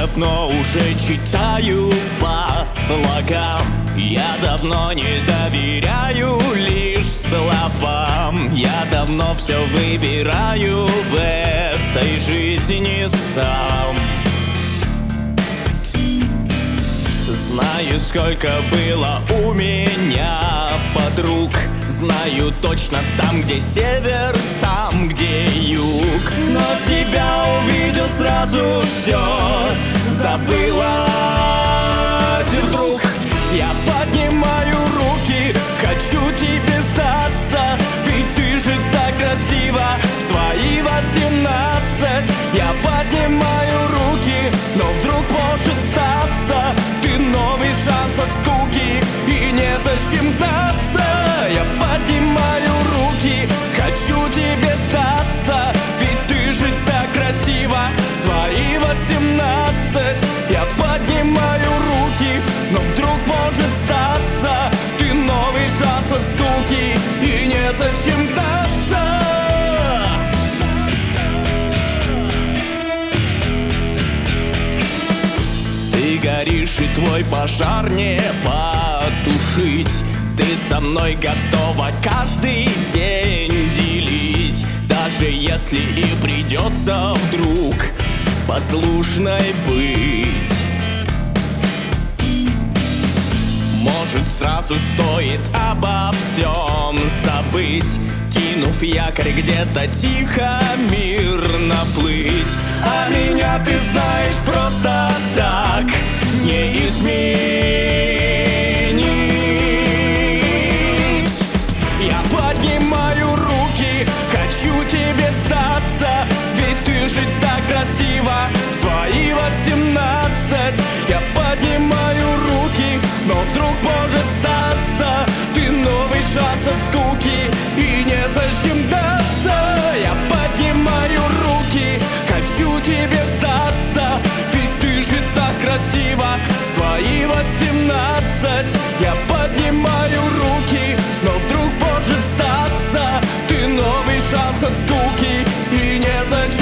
давно уже читаю по слогам. Я давно не доверяю лишь словам. Я давно все выбираю в этой жизни сам. Знаю, сколько было у меня подруг. Знаю точно, там, где север, там, где юг. Но тебя увидел, сразу все забылось. И вдруг я поднимаю руки, хочу тебе сдаться. Ведь ты же так красива в свои 18. Я поднимаю руки, но вдруг может статься ты новый шанс от скуки, и незачем гнаться. Я поднимаю руки, хочу тебе сдаться. Ведь ты же так красива в свои 18. Я поднимаю руки, но вдруг может статься ты новый шанс от скуки, и незачем гнаться. Ты горишь, и твой пожар не потушить. Ты со мной готова каждый день делить, даже если и придется вдруг послушной быть. Может, сразу стоит обо всем забыть, кинув якорь где-то тихо, мирно плыть. А меня, ты знаешь, просто так не изменить. Я поднимаю руки, хочу тебе сдаться. Ведь ты же так красива в свои 18. Я поднимаю руки, но вдруг может статься ты новый шанс от скуки, и незачем гнаться. Я поднимаю руки, хочу тебе сдаться. Ведь ты же так красива в свои 18. Я поднимаю руки, но вдруг может статься ты новый шанс от скуки, и незачем